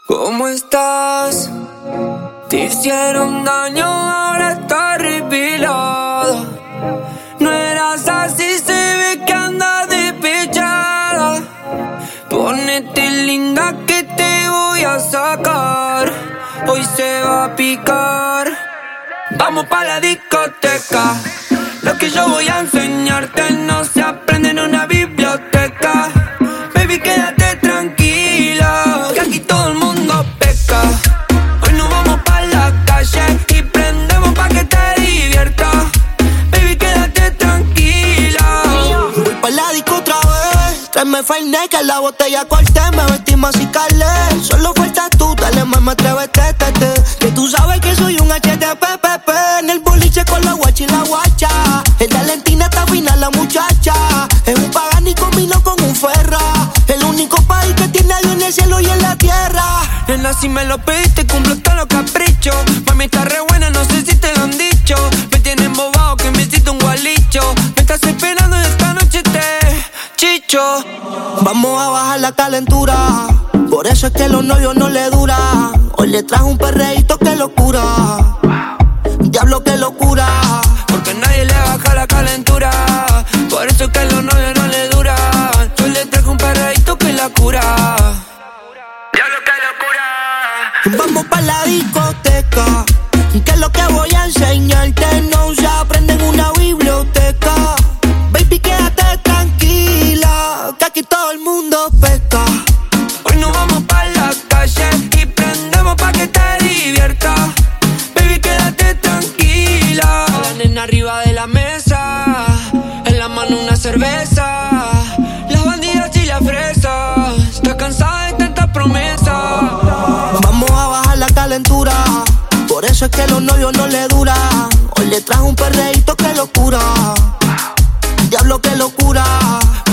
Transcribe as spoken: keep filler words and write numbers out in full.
¿Cómo estás? Te hicieron daño, ahora estás revelada. No eras así, se ve que andas despechada. Ponete linda que te voy a sacar. Hoy se va a picar. Vamos pa' la discoteca. Lo que yo voy a enseñarte no se aprende en una biblioteca. Baby, quédate tranquila, que aquí todo el mundo peca. Hoy nos vamos pa' la calle y prendemos pa' que te diviertas. Baby, quédate tranquila. Voy pa' la disco otra vez. Tráeme Fernet que la botella corté. Me vestimos así, Carle. Solo faltas tú, dale mamá, atrévete, tete. Que tú sabes que soy un H D P P P. En el boliche con la guacha y la guacha. En Valentina está fina la muchacha. Es un pagani combinó con un ferra. El único país que tiene algo en el cielo y en la tierra. Nena, si me lo pediste, cumplo todos los caprichos. Mami, está re buena, no sé si te lo han dicho. Me tienen embobado que me hiciste un gualicho. Me estás esperando y esta noche te chicho. Vamos a bajar la calentura. Por eso es que los novios no le dura. Hoy le trajo un perreíto que locura. Diablo, que locura. Porque nadie le baja la calentura. Por eso es que los novios no le duran. Yo le trajo un perreíto que la cura. Diablo, que locura. Vamos pa' la discoteca. Que es lo que voy a enseñarte no se aprende en una biblioteca. Baby, quédate tranquila, que aquí todo el mundo pesca. Hoy nos vamos pa' la calle y prendemos pa' que te diviertas. Baby, quédate tranquila. La nena arriba de la mesa, en la mano una cerveza. Las bandidas y las fresas, estás cansada de tantas promesas. Vamos a bajar la calentura. Por eso es que los novios no le duran. Hoy le trajo un perreíto que locura. Diablo, que locura.